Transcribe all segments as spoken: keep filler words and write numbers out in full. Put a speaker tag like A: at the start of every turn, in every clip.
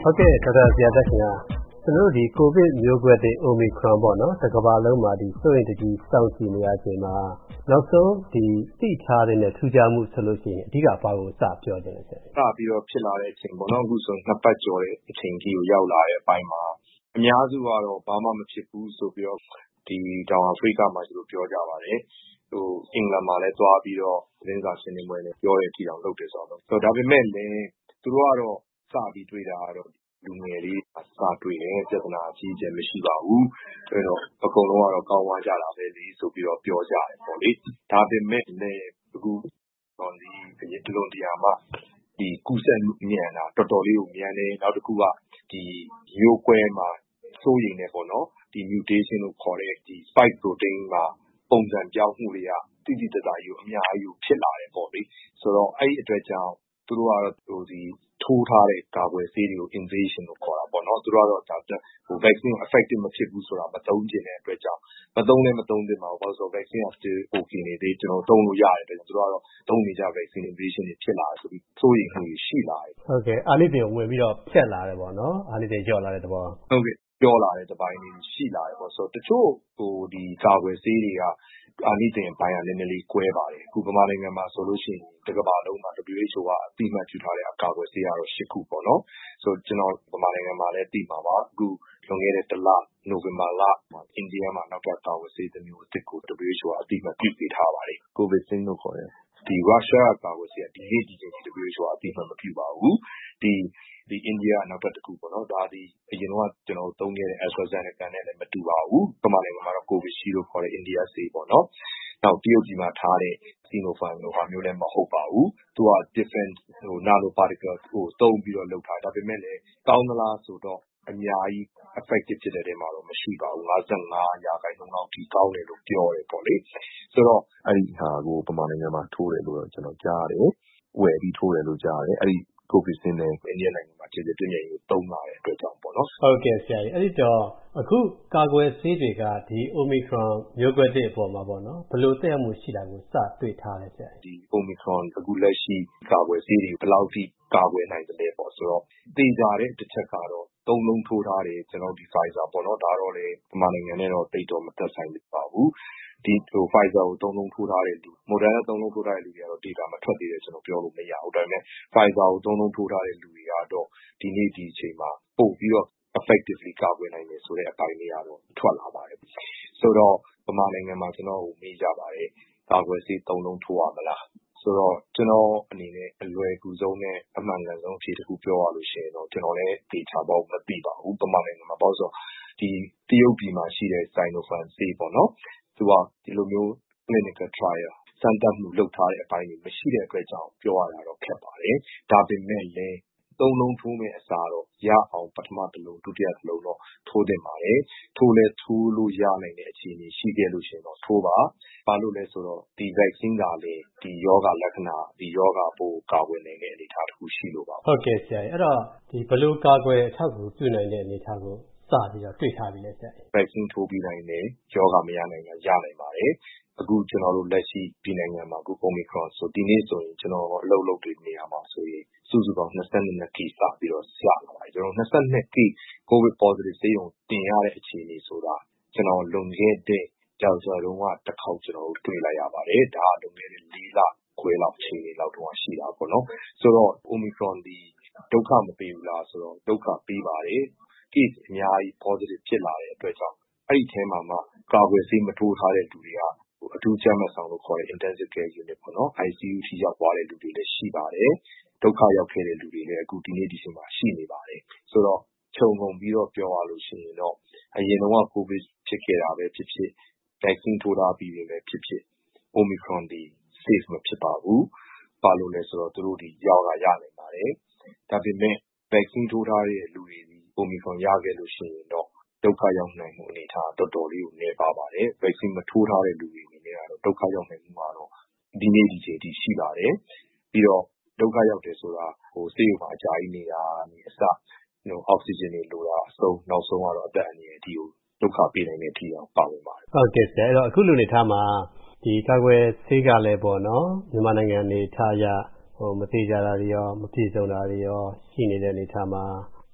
A: ဟုတ်ကဲ့ဒေါက်တာဇေယျာသက်ခင်ဗျာကျွန်တော်တို့ဒီကိုဗစ်မျိုးကွဲသစ် Omicron ပေါ့နော်တစ်ကမ္ဘာလုံးမှာဒီစိုးရိမ်တကြီးစောင့်ကြည့်နေရချိန်မှာနောက်ဆုံးဒီသိထားတဲ့နဲ့ထူးခြားမှုဆိုလို့ရှိရင်အဓိကဘာကိုစပြောချင်လဲဆရာ
B: စပြီးတော့ဖြစ်လာတဲ့အချိန်ပေါ့နော်အခုဆိုနှစ်ပတ်ကျော်တဲ့အချိန်ကြီးကိုရောက်လာတဲ့အပိုင်းမှာအများစုကတော့ဘာမှမဖြစ်ဘူးဆိုပြီးတော့ဒီတောင်အာဖရိကမှာကျလို့ပြောကြပါတယ်ဟိုအင်္ဂလန်မှာလည်းသွားပြီးတော့သတင်းစာရှင်းလင်းပွဲနဲ့ပြောတဲ့အထိတောင်လုပ်တယ်ဆိုတော့ဆိုတော့ဒါပေမဲ့လည်းသူတို့ကတော့စပြီးတွေ့တာကတော့လူငယ်လေးအစတွေ့တယ်ပြဿနာအကြီးအကျယ်မရှိပါဘူးအဲ့တော့အကုန်လုံးကတော့ကောင်းသွားကြတာပဲလေဆိုပြီးတော့ပြောကြတယ်ပေါ့လေဒါပေမဲ့လည်းအခုတော့ဒီဒီလိုတရားမှာဒီကုသမှုမြန်တာတော်တော်လေးကိုမြန်တယ်နောက်တစ်ခုကဒီမျိုးကွဲမှာစိုးရိမ်နေပေါ့နော်ဒီ mutation လို့ခေါ်တဲ့ဒီ spike protein မှာပုံစံပြောင်းမှုတွေကတိတိကျကျယူအများကြီးဖြစ်လာတယ်ပေါ့လေဆိုတော့အဲ့ဒီအတွက်ကြောင့်သူတို့ကတော့ဟိုဒီထိုးထားတဲ့ကာကွယ်ဆေးတွေကို invasion လို့ခေါ်တာပေါ့နော်သူတို့ကတော့ဒါဟို vaccine effective မဖြစ်ဘူးဆိုတာမသုံးကျင်တဲ့အတွက်ကြောင့်မသုံးလည်းမသုံးသင့်ပါဘူးဘာလို့ဆို vaccine က still okay နေသေးကျွန်တော်သုံးလို့ရတယ်တဲ့သူတို့ကတော့သုံးနေကြ vaccine invasion တွေဖြစ်လာတယ်ဆိုပြီးစိုးရိမ်မှုရှိလာတယ်
A: ဟုတ်ကဲ့အာနိသင်ဝင်ပြီးတော့ဖြတ်လာတယ်ပေါ့နော်အာနိသင်ကျော်လာတဲ့သဘော
B: ဟုတ်ကဲ့ပြောလာတဲ့တပိုင်းလေးရှိလာတယ်ပေါ့ဆိုတော့တချို့ဟိုဒီကာကွယ်ဆေးတွေကအာနိသင်ပိုင်းကနည်းနည်းလေးကွဲပါတယ်အခုဗမာနိုင်ငံမှာဆိုလို့ရှိရင်တကမ္ဘာလုံးမှာ W H O ကအတိအမှတ်ပြုထားတဲ့အကာအကွယ်ဆေးကတော့၈ခုပေါ့နော်ဆိုတော့ကျွန်တော်ဗမာနိုင်ငံမှာလည်းသိမှာပါအခုလွန်ခဲ့တဲ့တစ်လနိုဝင်ဘာလမှာအိန္ဒိယမှာနောက်ထပ်ကာကွယ်ဆေးတစ်မျိုးအသစ်ကို W H O ကအတိအမှတ်ပြုပေးထားပါတယ် Covaxin လို့ခေါ်တယ်ဒီရုရှားကာကွယ်ဆေးကဒီနေ့ဒီချိန်ထိ W H O ကအတိအမှတ်မပြုပါဘူးဒီဒီအိန္ဒိယနောက်ထပ်တစ်ခုပေါ့နော်ဒါဒီအရင်ကကျွန်တော်သုံးခဲ့တဲ့ AstraZeneca နဲ့လည်းမတူပါဘူးပမာနိုင်ငံမှာတော့ Covishield လို့ခေါ်တဲ့အိန္ဒိယဆေးပေါ့နော်နောက်တရုတ်ပြည်မှာထားတဲ့ Sinopharm လိုဟာမျိုးလည်းမဟုတ်ပါဘူးသူက different ဟို nano particle ဟိုသုံးပြီးတော့လုပ်ထားဒါပေမဲ့လည်းကောင်းသလားဆိုတော့အများကြီး effective ဖြစ်တဲ့နေရာမှာတော့မရှိပါဘူး၅၅ရာခိုင်နှုန်းလောက်ထိကောင်းတယ်လို့ပြောတယ်ပေါ့လေဆိုတော့အဲ့ဒီဟာကိုပမာနိုင်ငံမှာထိုးတယ်လို့တော့ကျွန်တော်ကြားတယ်ဝယ်ပြီးထိုးတယ်လို့ကြားတယ်အဲ့ဒီCovaxin နဲ့အိန္ဒိယနိုင်ငံမှာခြေခြေပြင်းပြင်းကိုသုံးလာတဲ့အတွက်ကြောင့်ပေါ့နော်
A: ဟုတ်ကဲ့ဆရာကြီးအဲ့ဒီတော့အခုကာကွယ်ဆေးတွေကဒီ Omicron မျိုးကွဲသစ်အပေါ်မှာပေါ့နော်ဘယ်လိုသက်ရောက်မှုရှိတာကိုစတွေ့ထားလဲဆရာ
B: ကြီးဒီ Omicron အခုလက်ရှိကာကွယ်ဆေးတွေဘယ်လောက်ထိကာကွယ်နိုင်သလဲပေါ့ဆိုတော့သိကြတဲ့တစ်ချက်ကတော့သုံးလုံးထိုးထားတယ်ကျွန်တော်ဒီ Pfizer ပေါ့နော်ဒါတော့လေဒီမှာနိုင်ငံနဲ့တော့တိတ်တော့မသက်ဆိုင်ပါဘူးဒီဟို Pfizer ကိုသုံးလုံးထိုးထားတဲ့လူ Moderna သုံးလုံးထိုးထားတဲ့လူတွေကတော့ data မထွက်သေးတယ်ကျွန်တော်ပြောလို့မရဘူးဒါပေမဲ့ Pfizer ကိုသုံးလုံးထိုးထားတဲ့လူတွေကတော့ဒီနေ့ဒီအချိန်မှာပို့ပြီးတော့ effectively ကာကွယ်နိုင်တယ်ဆိုတဲ့အပိုင်းလေးကတော့ထွက်လာပါတယ်ဆိုတော့ဗမာနိုင်ငံမှာကျွန်တော်မေးကြပါတယ်ကာကွယ်ဆေးသုံးလုံးထိုးရမလားဆိုတော့ကျွန်တော်အနေနဲ့အလွယ်ကူဆုံးနဲ့အမှန်ကန်ဆုံးအဖြေတစ်ခုပြောရလို့ရှိရင်တော့ကျွန်တော်လည်း data ပေါ့မသိပါဘူးဗမာနိုင်ငံမှာပေါ့ဆိုဒီတရုတ်ပြည်မှာရှိတဲ့ Sinopharm ဆေးပေါ့နော်သူကဒီလိုမျိုး clinical trial စမ်းသပ်မှုလုပ်ထားတဲ့အပိုင်းတွေမရှိတဲ့အတွက်ကြောင့်ပြောရတာတော့ခက်ပါတယ်ဒါပေမဲ့လည်းသုံးလုံးထိုးမဲ့အစားတော့ရအောင်ပထမတစ်လုံးဒုတိယတစ်လုံးတော့ထိုးသင့်ပါတယ်ထိုးလဲထိုးလို့ရနိုင်တဲ့အခြေအနေရှိခဲ့လို့ရှိရင်တော့ထိုးပါဘာလို့လဲဆိုတော့ဒီ vaccine ကလည်းဒီယောဂလက္ခဏာဒီယောဂပိုးကာကွယ်နိုင်တဲ့အနေအထားတစ်ခုရှိလို့ပါ
A: ဟုတ်ကဲ့ဆရာအဲ့တော့ဒီဘယ်လိုကာကွယ်အထောက်အကူပြုနိုင်တဲ့အနေအထားကိုစပြီးတော့တွေ့ထားပြီလဲဆရာ
B: vaccine ထိုးပြီးနိုင်တယ်ယောဂမရနိုင်တာရနိုင်ပါတယ်အခုကျွန်တော်တို့လက်ရှိဒီနိုင်ငံမှာအခု Omicron ဆိုဒီနေ့ဆိုရင်ကျွန်တော်အလုပ်လုပ်တဲ့နေရာမှာဆိုရင်စုစုပေါင်း၂၂ case စပြီးတော့ဆရာလာပါတယ်ကျွန်တော်၂၂ case COVID positive ဆေးရုံတင်ရတဲ့အခြေအနေဆိုတာကျွန်တော်လွန်ခဲ့တဲ့ကြောက်ကြတော့ကတစ်ခေါက်ကျွန်တော်တို့တွေ့လိုက်ရပါတယ်ဒါကလွန်ခဲ့တဲ့၄လခွဲလောက်အခြေအနေလောက်တော့ရှိတာပေါ့နော်ဆိုတော့ Omicron ဒီဒုက္ခမပေးဘူးလားဆိုတော့ဒုက္ခပေးပါတယ် case အများကြီး positive ဖြစ်လာတဲ့အတွက်ကြောင့်အဲ့ဒီထဲမှာမှကာကွယ်ဆေးမထိုးထားတဲ့လူတွေကအထူးကြမ်းမှတ်ဆောင်လို့ခေါ်တဲ့ intensive care unit ပေါ့နော် I C U ထိရောက်သွားတဲ့လူတွေလည်းရှိပါတယ်ဒုက္ခရောက်ခဲ့တဲ့လူတွေလည်းအခုဒီနေ့ဒီချိန်မှာရှိနေပါတယ်ဆိုတော့ခြုံငုံပြီးတော့ပြောရလို့ရှိရင်တော့အရင်တော့ကိုဗစ်ဖြစ်ခဲ့တာပဲဖြစ်ဖြစ် vaccine ထိုးထားပြီးပြီပဲဖြစ်ဖြစ် Omicron ဒီ safe မဖြစ်ပါဘူးဘာလို့လဲဆိုတော့သူတို့ဒီရောက်လာရနိုင်ပါတယ်ဒါပေမဲ့ vaccine ထိုးထားတဲ့လူတွေဒီ Omicron ရခဲ့လို့ရှိရင်တော့ဒုက္ခရောက်နိုင်မှုအနေထားတော်တော်လေးကိုနည်းပါပါတယ် vaccine မထိုးထားတဲ့လူတွေအနေနဲ့ကတော့ဒုက္ခရောက်နိုင်မှုကတော့ဒီနေ့ဒီချိန်ထိရှိပါတယ်ပြီးတော့ဒုက္ခရောက်တယ်ဆိုတာဟိုဆေးရုံမှာအကြာကြီးနေတာနေအစဟိုအောက်ဆီဂျင်တွေလိုတာအဆုံးနောက်ဆုံးကတော့အသက်အန္တရာယ်အထိကိုဒုက္ခပေးနိုင်တဲ့အထိအောင်ပါဝင်ပါတယ်
A: ဟုတ်ကဲ့ဆရာအဲ့တော့အခုလိုနေထားမှာဒီကာကွယ်ဆေးကလည်းပေါ့နော်မြန်မာနိုင်ငံနေထားရဟိုမသေးကြတာတွေရောမပြည့်စုံတာတွေရောရှိနေတဲ့အနေထားမှာ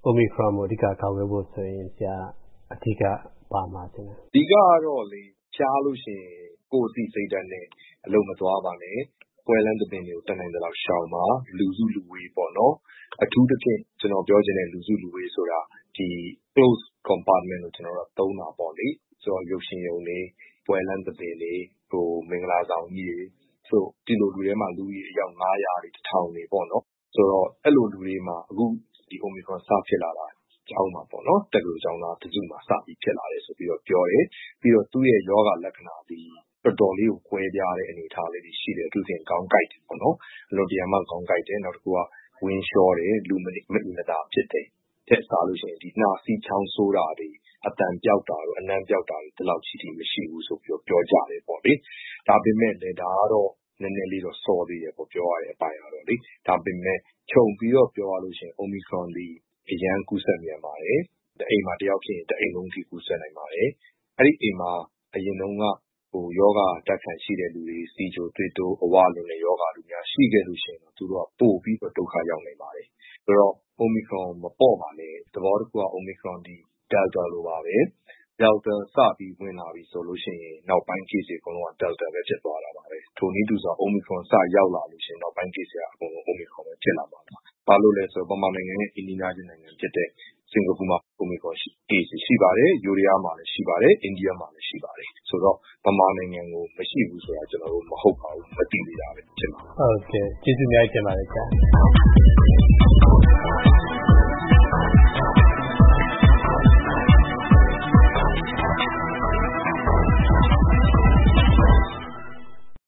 A: Omicron ကိုအဓိကကာကွယ်ဖို့ဆိုရင်ဆရာအဓိကပါမှာတင်တယ်
B: အဓိကကတော့လေကြားလို့ရှိရင်ကိုယ်အသိစိတ်ဓာတ်နဲ့အလုံးမသွားပါနဲ့ပွဲလန်းတဲ့ပင်တွေကိုတတ်နိုင်တဲ့လောက်ရှောင်ပါလူစုလူဝေးပေါ့နော်အထူးသဖြင့်ကျွန်တော်ပြောချင်တဲ့လူစုလူဝေးဆိုတာဒီ close compartment ကိုကျွန်တော်တို့သုံးတာပေါ့လေဆိုတော့ရုပ်ရှင်ရုံတွေပွဲလန်းတဲ့ပင်တွေဟိုမင်္ဂလာဆောင်ကြီးတွေဆိုဒီလိုလူတွေမှာလူကြီးအယောက်၅ရာတွေတစ်ထောင်တွေပေါ့နော်ဆိုတော့အဲ့လိုလူတွေမှာအခုဒီ Omicron စဖြစ်လာတာကျောင်းမှာပေါ့နော်တက်လို့ကျောင်းသားတစုမှာစပြီးဖြစ်လာတယ်ဆိုပြီးတော့ပြောတယ်ပြီးတော့သူ့ရဲ့ယောဂလက္ခဏာဒီတော်တော်လေးကိုကွဲပြားတဲ့အနေအထားလေးတွေရှိတယ်အထူးသဖြင့်ခေါင်းကိုက်တယ်ပေါ့နော်အလိုတရားမှခေါင်းကိုက်တယ်နောက်တစ်ခုကဝင်းလျှောတယ်လူမမမတာဖြစ်တယ်တဲ့စားလို့ရှိရင်ဒီနှာစီးချောင်းဆိုးတာတွေအတန်ပြောက်တာတို့အနံ့ပြောက်တာတွေဒီလောက်ချီတီမရှိဘူးဆိုပြီးတော့ပြောကြတယ်ပေါ့လေဒါပေမဲ့လည်းဒါကတော့နည်းနည်းလေးတော့စောသေးတယ်ပေါ့ပြောရတဲ့အပိုင်းကတော့လေဒါပေမဲ့ခြုံပြီးတော့ပြောရလို့ရှိရင် Omicron ဒီအရန်ကူးစက်မြန်ပါတယ်တအိမ်မှာတယောက်ဖြစ်ရင်တအိမ်လုံးထိကူးစက်နိုင်ပါတယ်အဲ့ဒီအိမ်မှာအရင်တုန်းကဟိုယောဂတက်ခံရှိတဲ့လူတွေစီချိုတွေ့တိုးအဝလွန်တဲ့ယောဂလူများရှိခဲ့လို့ရှိရင်တော့သူတို့ကပို့ပြီးတော့ဒုက္ခရောက်နိုင်ပါတယ်ဆိုတော့ Omicron မပေါ့ပါနဲ့သဘောတစ်ခုက Omicron ဒီ Delta လိုပါပဲ Delta စပြီးဝင်လာပြီဆိုလို့ရှိရင်နောက်ပိုင်း case တွေအကုန်လုံးက Delta ပဲဖြစ်သွားတာပါပဲထိုနည်းတူစွာ Omicron စရောက်လာလို့ရှိရင်နောက်ပိုင်း case တွေအကုန်လုံး Omicron ပဲဖြစ်လာမှာပါဘာလို့လဲဆိုတော့ဗမာနိုင်ငံရဲ့အင်ဒီနာချင်းနိုင်ငံဖြစ်တဲ့စင်ကာပူမှာ Omicron ရှိ case ရှိပါတယ်ယူရီးယားမှာလည်းရှိပါတယ်အိန္ဒိယမှာလည်းရှိပါတယ်ဆိုတော့ဗမာနိုင်ငံကိုမရှိဘူးဆိုတာကျွန်တော်တို့မဟုတ်ပါဘူးမသိသေးတာပဲဖြစ်မှာ
A: ဟုတ်ကဲ့ကျေးဇူးများတင်ပါတယ်ဆရာ